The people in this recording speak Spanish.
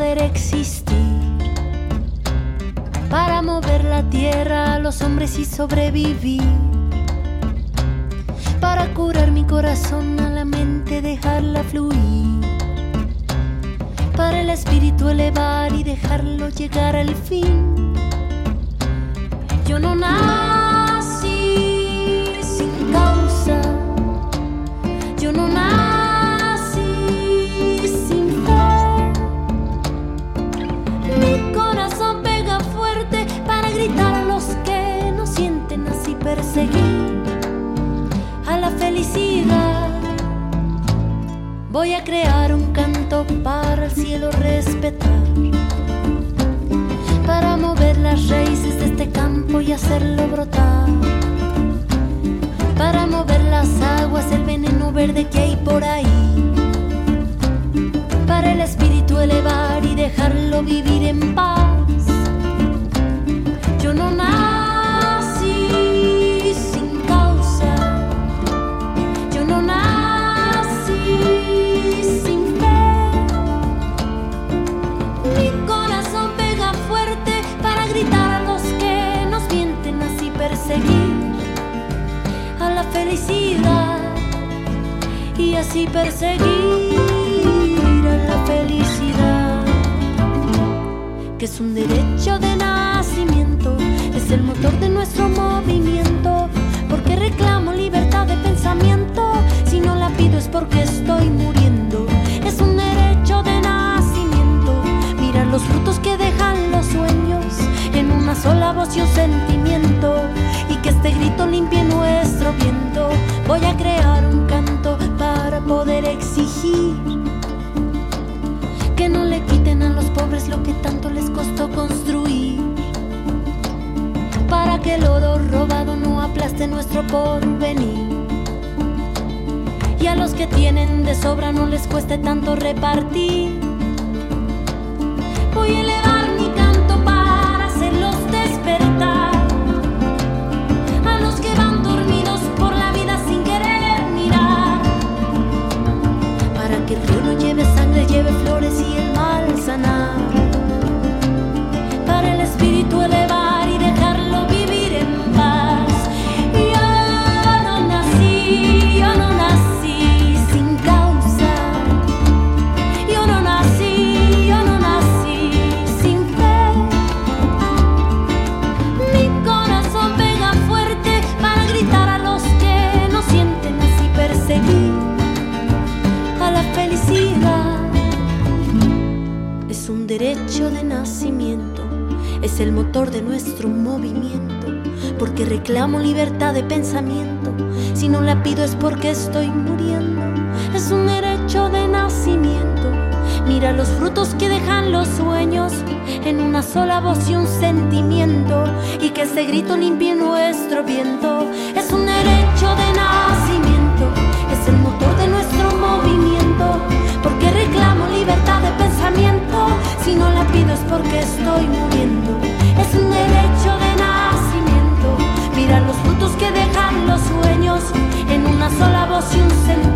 poder existir, para mover la tierra a los hombres y sobrevivir, para curar mi corazón, a la mente dejarla fluir, para el espíritu elevar y dejarlo llegar al fin. Yo no nací sin causa, yo no nací sin fe. Mi corazón pega fuerte para gritar a los que no sienten, así perseguir a la felicidad. Voy a crear un canto para el cielo respetar, para mover las raíces de este campo y hacerlo brotar, para mover las aguas, el veneno verde que hay por ahí, para el espíritu elevar y dejarlo vivir en paz. Yo no nací sin causa, yo no nací sin fe. Mi corazón pega fuerte para gritar a los que nos mienten, así perseguir a la felicidad y así perseguir a la felicidad, que es un derecho de nacimiento, es el motor de nuestro movimiento, porque reclamo libertad de pensamiento, si no la pido es porque estoy muriendo. Es un derecho de nacimiento, mirar los frutos que dejan los sueños en una sola voz y un sentimiento, y que este grito limpie nuestro viento. Voy a crear un canto para poder exigir que no le quiten a los pobres lo que tanto les costó construir, para que el oro robado no aplaste nuestro porvenir, y a los que tienen de sobra no les cueste tanto repartir. Voy a elevar mi canto para hacerlos despertar, a los que van dormidos por la vida sin querer mirar, para que el río no lleve sangre, lleve flores y el mal sanar, para el espíritu elevar y dejarlo vivir en paz. Yo no nací sin causa, yo no nací sin fe. Mi corazón pega fuerte para gritar a los que no sienten, así perseguir a la felicidad. Es un derecho de nacimiento, es el motor de nuestro movimiento, porque reclamo libertad de pensamiento, si no la pido es porque estoy muriendo. Es un derecho de nacimiento, mira los frutos que dejan los sueños en una sola voz y un sentimiento, y que ese grito limpie nuestro viento. Es un derecho de nacimiento, es el motor de nuestro movimiento, porque reclamo libertad de pensamiento, si no la pido es porque estoy muriendo. Es un derecho de nacimiento, mira los frutos que dejan los sueños en una sola voz y un sentimiento,